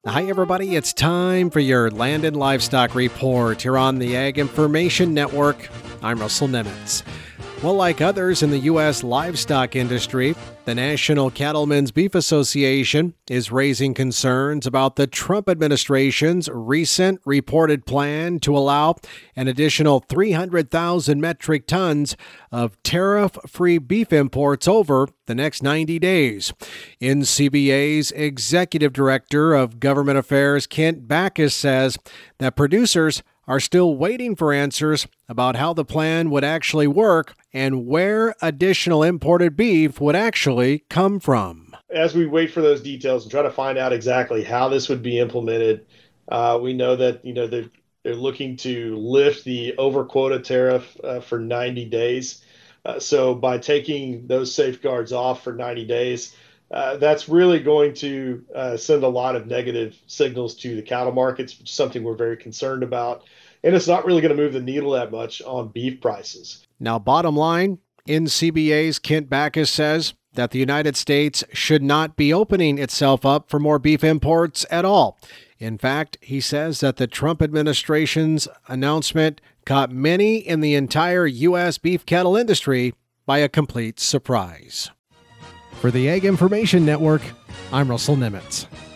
Hi, everybody. It's time for your Land and Livestock Report here on the Ag Information Network. I'm Russell Nemitz. Well, like others in the U.S. livestock industry, the National Cattlemen's Beef Association is raising concerns about the Trump administration's recent reported plan to allow an additional 300,000 metric tons of tariff-free beef imports over the next 90 days. NCBA's Executive Director of Government Affairs, Kent Backus, says that producers are still waiting for answers about how the plan would actually work and where additional imported beef would actually come from. As we wait for those details and try to find out exactly how this would be implemented, we know that they're looking to lift the over quota tariff for 90 days. So by taking those safeguards off for 90 days, that's really going to send a lot of negative signals to the cattle markets, which is something we're very concerned about. And it's not really going to move the needle that much on beef prices. Now, bottom line, NCBA's Kent Backus says that the United States should not be opening itself up for more beef imports at all. In fact, he says that the Trump administration's announcement caught many in the entire U.S. beef cattle industry by a complete surprise. For the Ag Information Network, I'm Russell Nemitz.